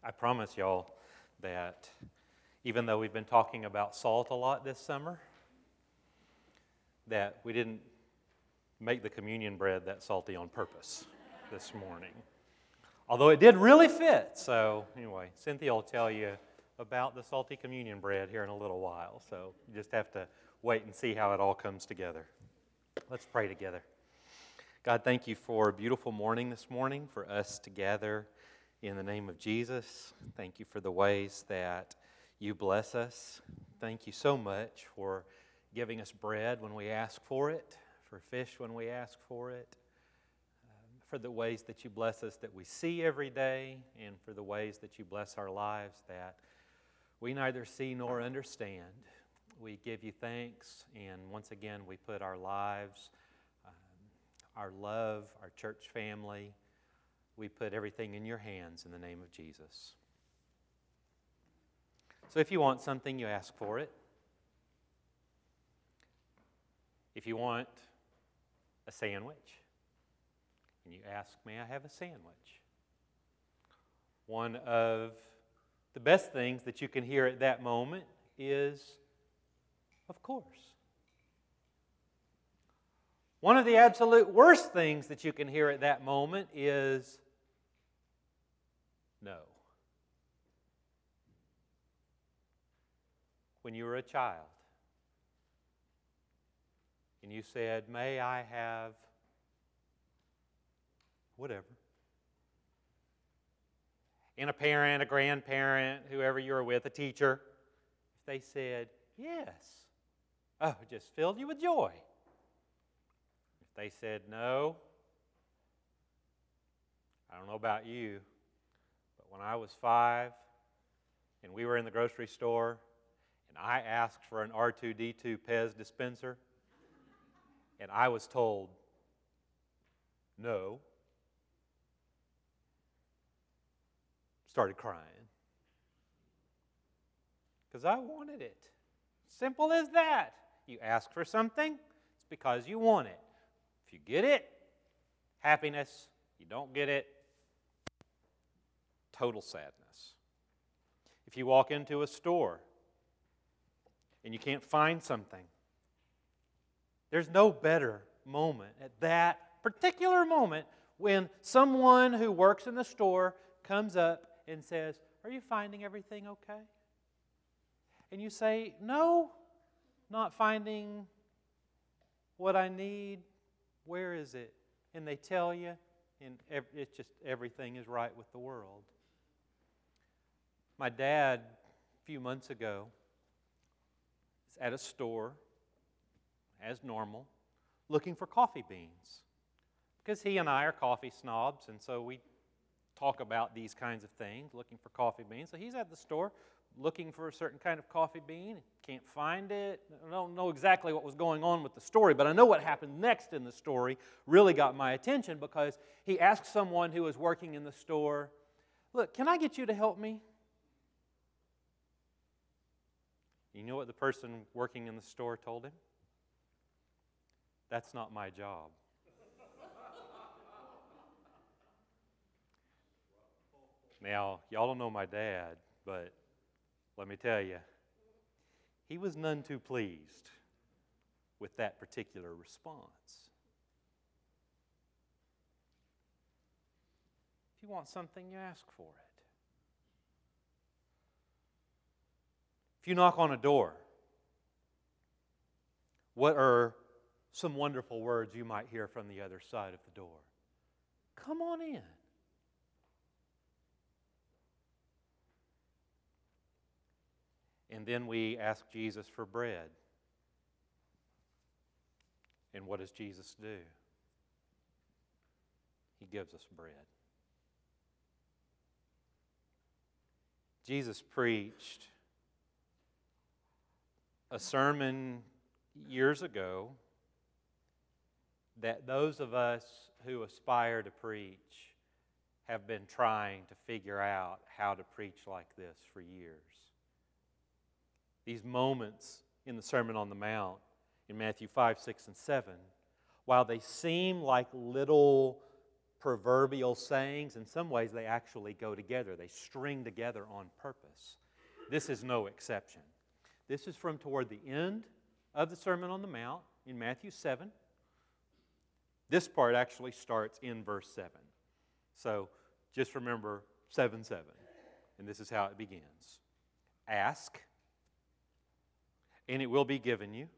I promise y'all that even though we've been talking about salt a lot this summer, that we didn't make the communion bread that salty on purpose this morning. Although it did really fit. So anyway, Cynthia will tell you about the salty communion bread here in a little while. So you just have to wait and see how it all comes together. Let's pray together. God, thank you for a beautiful morning this morning, for us to gather in the name of Jesus. Thank you for the ways that you bless us. Thank you so much for giving us bread when we ask for it, for fish when we ask for it, for the ways that you bless us that we see every day, and for the ways that you bless our lives that we neither see nor understand. We give you thanks, and once again we put our lives, our love, our church family, we put everything in your hands in the name of Jesus. So if you want something, you ask for it. If you want a sandwich, and you ask, may I have a sandwich? One of the best things that you can hear at that moment is, of course. One of the absolute worst things that you can hear at that moment is, no. When you were a child and you said, may I have whatever. And a parent, a grandparent, whoever you were with, a teacher, if they said, yes, oh, it just filled you with joy. If they said no, I don't know about you, but when I was 5 and we were in the grocery store and I asked for an R2-D2 Pez dispenser and I was told no, started crying because I wanted it. Simple as that. You ask for something, it's because you want it. If you get it, happiness. You don't get it, total sadness. If you walk into a store and you can't find something, there's no better moment at that particular moment when someone who works in the store comes up and says, are you finding everything okay? And you say, no, not finding what I need. Where is it? And they tell you, and it's just everything is right with the world. My dad, a few months ago, was at a store, as normal, looking for coffee beans. Because he and I are coffee snobs, and so we talk about these kinds of things, looking for coffee beans. So he's at the store looking for a certain kind of coffee bean, can't find it. I don't know exactly what was going on with the story, but I know what happened next in the story really got my attention because he asked someone who was working in the store, look, can I get you to help me? You know what the person working in the store told him? That's not my job. Now, y'all don't know my dad, but let me tell you, he was none too pleased with that particular response. If you want something, you ask for it. If you knock on a door, what are some wonderful words you might hear from the other side of the door? Come on in. And then we ask Jesus for bread. And what does Jesus do? He gives us bread. Jesus preached a sermon years ago that those of us who aspire to preach have been trying to figure out how to preach like this for years. These moments in the Sermon on the Mount in Matthew 5, 6, and 7, while they seem like little proverbial sayings. In some ways, they actually go together. They string together on purpose. This is no exception. This is from toward the end of the Sermon on the Mount in Matthew 7. This part actually starts in verse 7. So just remember 7:7. And this is how it begins. Ask, and it will be given you.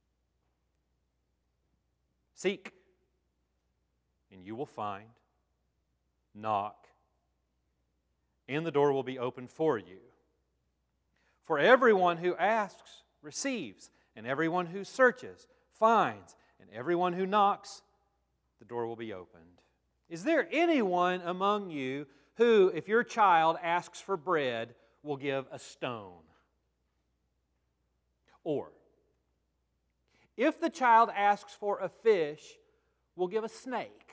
Seek, and you will find. Knock, and the door will be opened for you. For everyone who asks receives, and everyone who searches finds, and everyone who knocks, the door will be opened. Is there anyone among you who, if your child asks for bread, will give a stone? Or, if the child asks for a fish, will give a snake?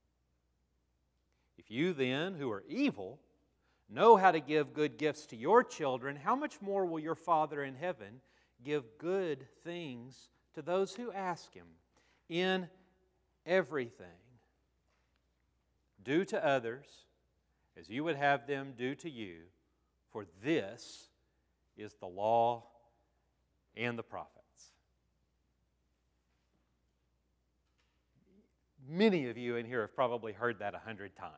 If you then, who are evil, know how to give good gifts to your children, how much more will your Father in heaven give good things to those who ask Him? In everything, do to others as you would have them do to you, for this is the law and the prophets. Many of you in here have probably heard that 100 times.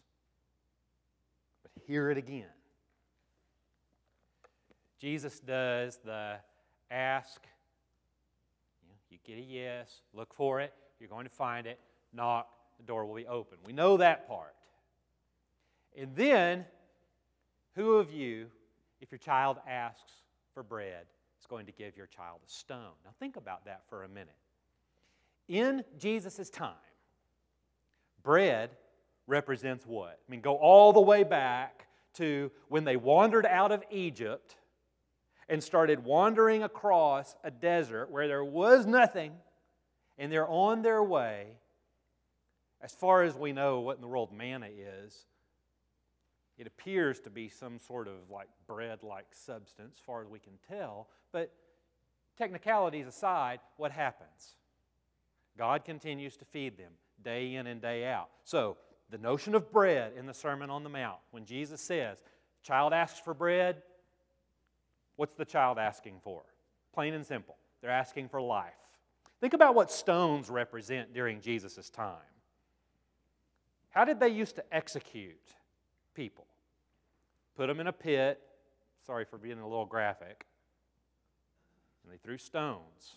But hear it again. Jesus does the ask, you get a yes, look for it, you're going to find it, knock, the door will be open. We know that part. And then, who of you, if your child asks for bread, is going to give your child a stone? Now think about that for a minute. In Jesus' time, bread represents what? I mean, go all the way back to when they wandered out of Egypt and started wandering across a desert where there was nothing, and they're on their way. As far as we know what in the world manna is, it appears to be some sort of like bread-like substance, as far as we can tell. But technicalities aside, what happens? God continues to feed them day in and day out. So, the notion of bread in the Sermon on the Mount, when Jesus says, child asks for bread, what's the child asking for? Plain and simple. They're asking for life. Think about what stones represent during Jesus' time. How did they used to execute people? Put them in a pit. Sorry for being a little graphic. And they threw stones.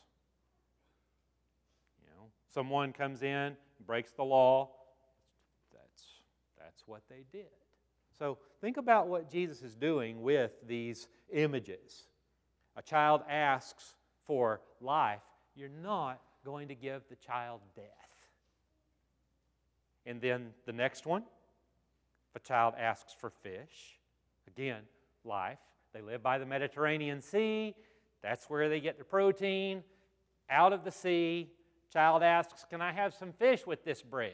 Someone comes in, breaks the law. That's what they did. So think about what Jesus is doing with these images. A child asks for life. You're not going to give the child death. And then the next one, if a child asks for fish, again, life. They live by the Mediterranean Sea. That's where they get their protein. Out of the sea, child asks, can I have some fish with this bread?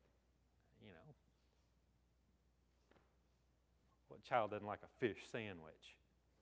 What child doesn't like a fish sandwich?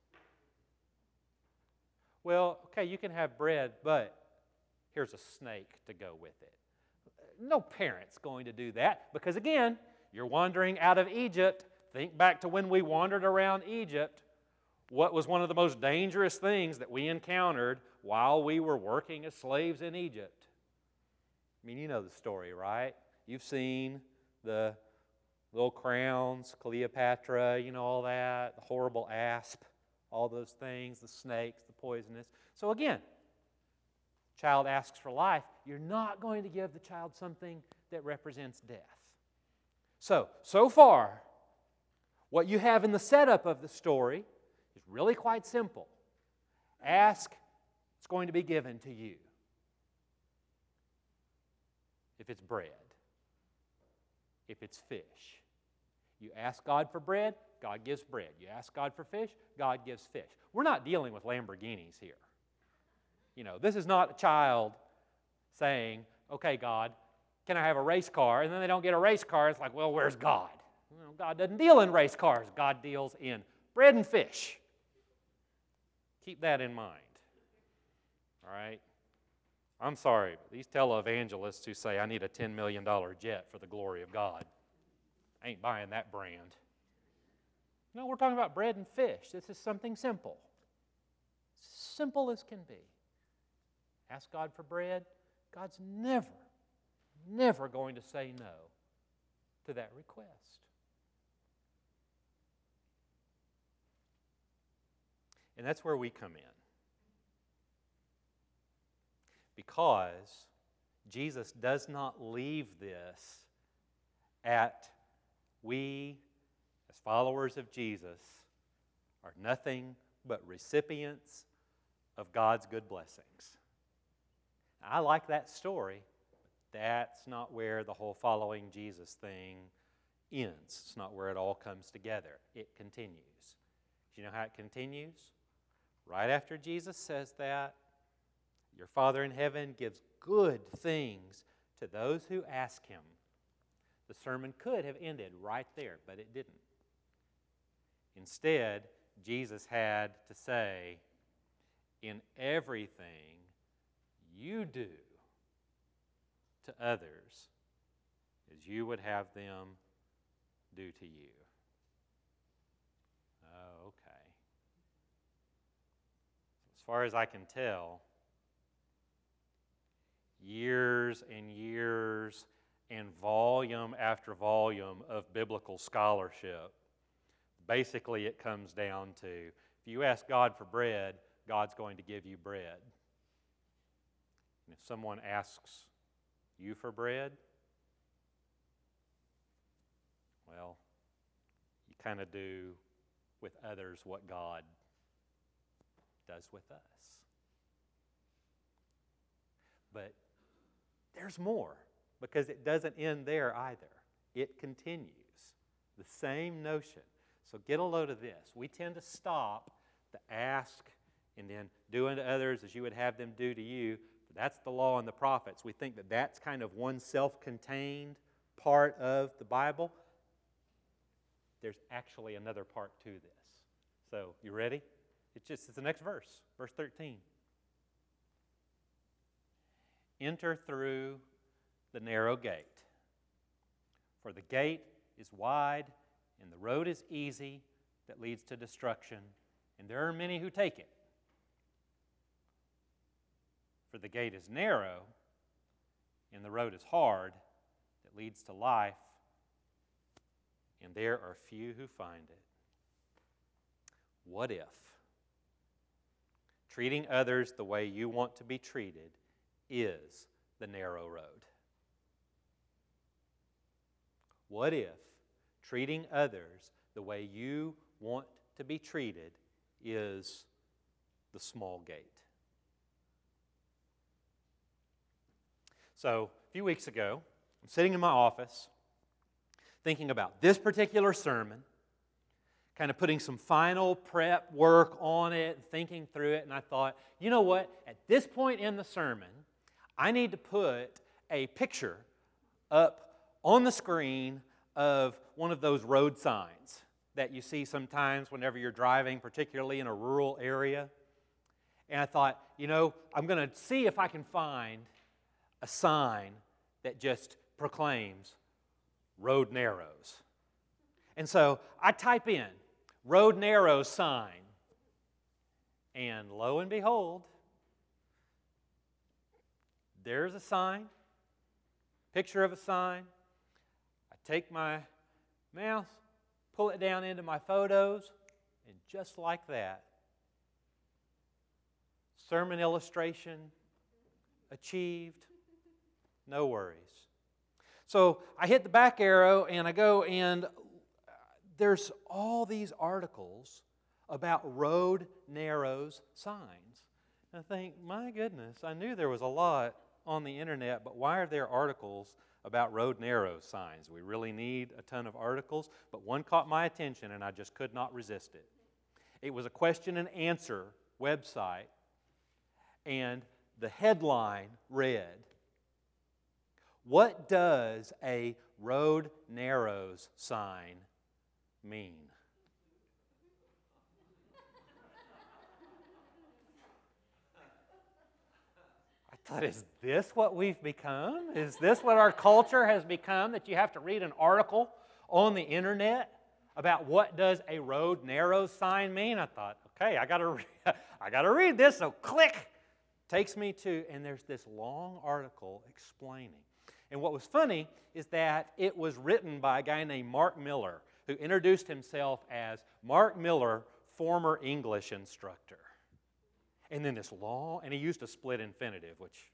Well, okay, you can have bread, but here's a snake to go with it. No parent's going to do that because, again, you're wandering out of Egypt. Think back to when we wandered around Egypt. What was one of the most dangerous things that we encountered while we were working as slaves in Egypt? I mean, you know the story, right? You've seen the little crowns, Cleopatra, all that, the horrible asp, all those things, the snakes, the poisonous. So again, child asks for life. You're not going to give the child something that represents death. So far, what you have in the setup of the story is really quite simple. Ask, it's going to be given to you. If it's bread, if it's fish. You ask God for bread, God gives bread. You ask God for fish, God gives fish. We're not dealing with Lamborghinis here. This is not a child saying, okay, God, can I have a race car? And then they don't get a race car. It's like, well, where's God? God doesn't deal in race cars. God deals in bread and fish. Keep that in mind. All right? I'm sorry, but these televangelists who say, I need a $10 million jet for the glory of God, I ain't buying that brand. No, we're talking about bread and fish. This is something simple. Simple as can be. Ask God for bread. God's never going to say no to that request. And that's where we come in. Because Jesus does not leave this at we, as followers of Jesus, are nothing but recipients of God's good blessings. I like that story, but that's not where the whole following Jesus thing ends. It's not where it all comes together. It continues. Do you know how it continues? Right after Jesus says that, your Father in heaven gives good things to those who ask Him. The sermon could have ended right there, but it didn't. Instead, Jesus had to say, in everything you do to others as you would have them do to you. Oh, okay. As far as I can tell, years and years and volume after volume of biblical scholarship, basically it comes down to, if you ask God for bread, God's going to give you bread. And if someone asks you for bread, well, you kind of do with others what God does with us. But there's more, because it doesn't end there either. It continues. The same notion. So get a load of this. We tend to stop the ask and then do unto others as you would have them do to you. That's the law and the prophets. We think that that's kind of one self-contained part of the Bible. There's actually another part to this. So, you ready? It's the next verse, verse 13. Enter through the narrow gate. For the gate is wide and the road is easy that leads to destruction, and there are many who take it. For the gate is narrow and the road is hard that leads to life, and there are few who find it. What if treating others the way you want to be treated is the narrow road? What if treating others the way you want to be treated is the small gate? So, a few weeks ago, I'm sitting in my office thinking about this particular sermon, kind of putting some final prep work on it, thinking through it, and I thought, you know what? At this point in the sermon, I need to put a picture up on the screen of one of those road signs that you see sometimes whenever you're driving, particularly in a rural area. And I thought, I'm going to see if I can find a sign that just proclaims road narrows. And so I type in road narrows sign, and lo and behold, there's a sign, picture of a sign. I take my mouse, pull it down into my photos, and just like that, sermon illustration achieved, no worries. So I hit the back arrow and I go, and there's all these articles about road narrows signs. And I think, my goodness, I knew there was a lot on the internet, but why are there articles about road narrows signs? We really need a ton of articles, but one caught my attention and I just could not resist it. It was a question and answer website, and the headline read, "What does a road narrows sign mean?" I thought, is this what we've become? Is this what our culture has become, that you have to read an article on the internet about what does a road narrow sign mean? I thought, okay, I got to read this, so click, takes me to, and there's this long article explaining. And what was funny is that it was written by a guy named Mark Miller, who introduced himself as Mark Miller, former English instructor. And then this long, and he used a split infinitive, which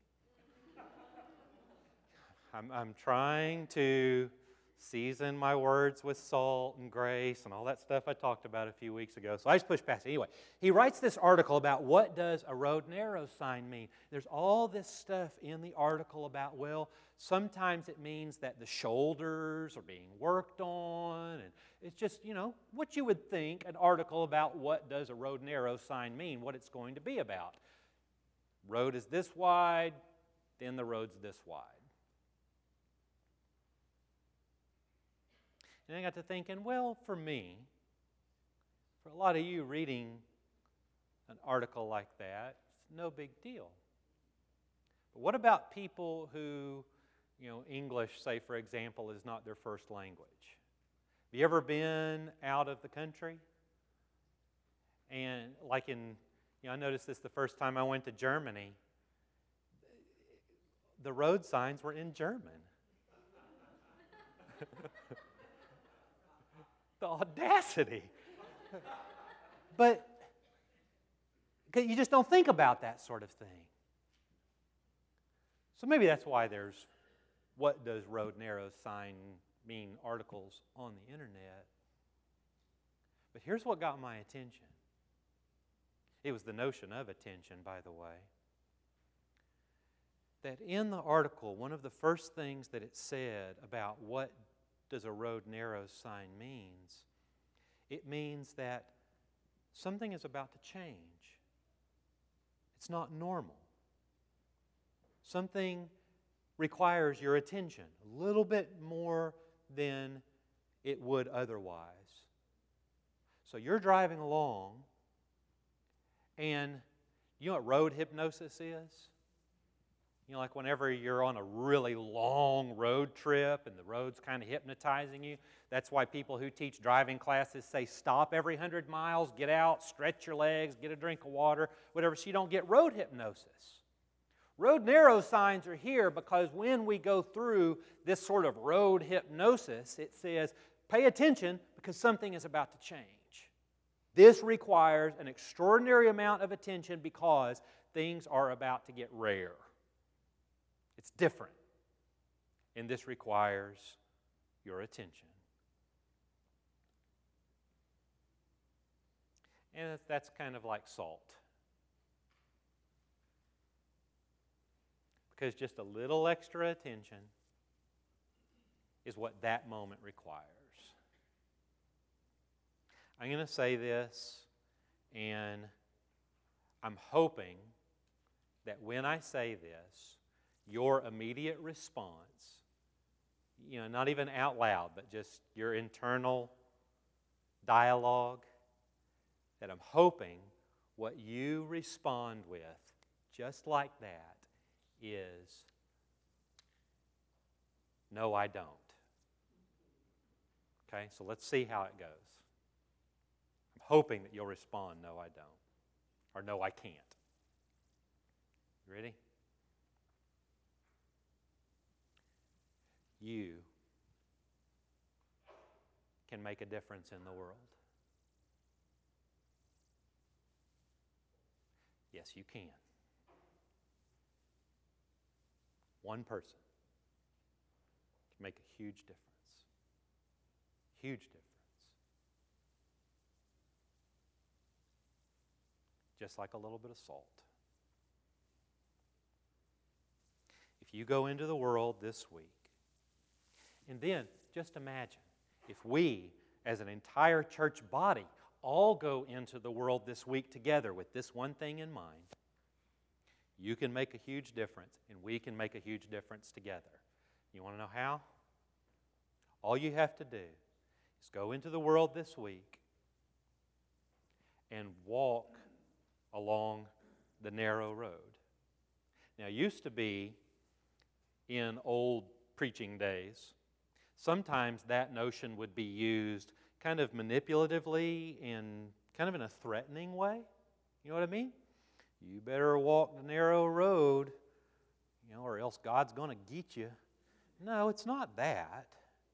I'm trying to season my words with salt and grace and all that stuff I talked about a few weeks ago. So I just pushed past it. Anyway, he writes this article about what does a road narrow sign mean. There's all this stuff in the article about, well, sometimes it means that the shoulders are being worked on. And it's just, what you would think an article about what does a road narrow sign mean, what it's going to be about. Road is this wide, then the road's this wide. And I got to thinking, well, for me, for a lot of you reading an article like that, it's no big deal. But what about people who, English, say, for example, is not their first language? Have you ever been out of the country? And like I noticed this the first time I went to Germany, the road signs were in German. The audacity. But you just don't think about that sort of thing. So maybe that's why there's what does road narrow sign mean articles on the internet. But here's what got my attention. It was the notion of attention, by the way. That in the article, one of the first things that it said about what does a road narrow sign means, it means that something is about to change. It's not normal. Something requires your attention a little bit more than it would otherwise. So you're driving along, and you know what road hypnosis is? Like whenever you're on a really long road trip and the road's kind of hypnotizing you, that's why people who teach driving classes say stop every 100 miles, get out, stretch your legs, get a drink of water, whatever, so you don't get road hypnosis. Road narrow signs are here because when we go through this sort of road hypnosis, it says, pay attention because something is about to change. This requires an extraordinary amount of attention because things are about to get rare. It's different. And this requires your attention. And that's kind of like salt. Because just a little extra attention is what that moment requires. I'm going to say this, and I'm hoping that when I say this, your immediate response, not even out loud, but just your internal dialogue, that I'm hoping what you respond with, just like that, is, no, I don't. Okay, so let's see how it goes. I'm hoping that you'll respond, no, I don't, or no, I can't. You ready? You can make a difference in the world. Yes, you can. One person can make a huge difference. Huge difference. Just like a little bit of salt. If you go into the world this week, and then just imagine if we, as an entire church body, all go into the world this week together with this one thing in mind. You can make a huge difference, and we can make a huge difference together. You want to know how? All you have to do is go into the world this week and walk along the narrow road. Now, it used to be in old preaching days, sometimes that notion would be used kind of manipulatively in kind of in a threatening way. You know what I mean? You better walk the narrow road, or else God's going to get you. No, it's not that.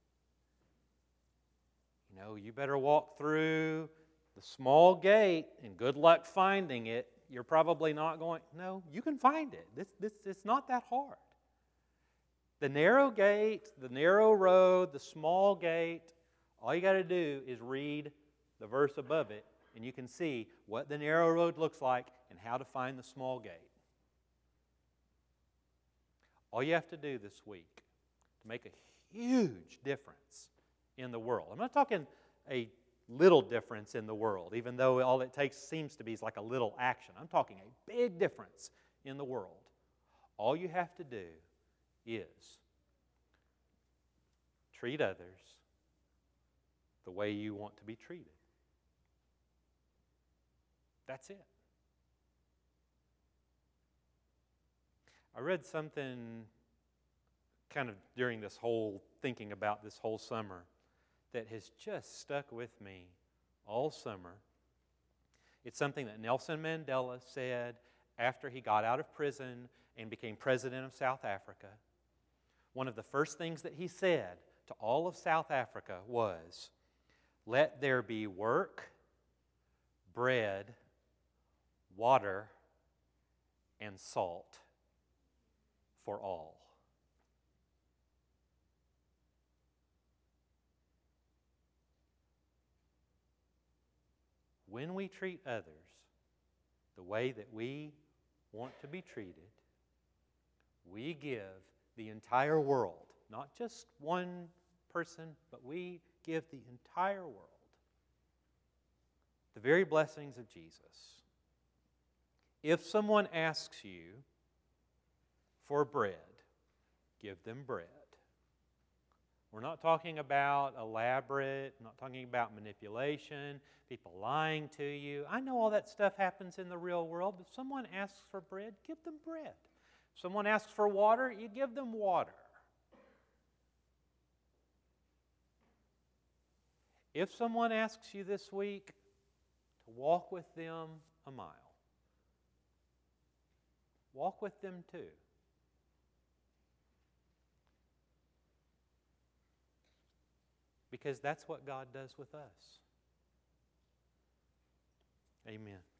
You better walk through the small gate and good luck finding it. You're probably not going. No, you can find it. It's not that hard. The narrow gate, the narrow road, the small gate, all you got to do is read the verse above it, and you can see what the narrow road looks like and how to find the small gate. All you have to do this week to make a huge difference in the world. I'm not talking a little difference in the world, even though all it takes seems to be is like a little action. I'm talking a big difference in the world. All you have to do is treat others the way you want to be treated. That's it. I read something kind of during this whole thinking about this whole summer that has just stuck with me all summer. It's something that Nelson Mandela said after he got out of prison and became president of South Africa. One of the first things that he said to all of South Africa was, "Let there be work, bread, water, and salt for all." When we treat others the way that we want to be treated, we give the entire world, not just one person, but we give the entire world the very blessings of Jesus. If someone asks you for bread, give them bread. We're not talking about elaborate, not talking about manipulation, people lying to you. I know all that stuff happens in the real world. If someone asks for bread, give them bread. If someone asks for water, you give them water. If someone asks you this week to walk with them a mile, walk with them too. Because that's what God does with us. Amen.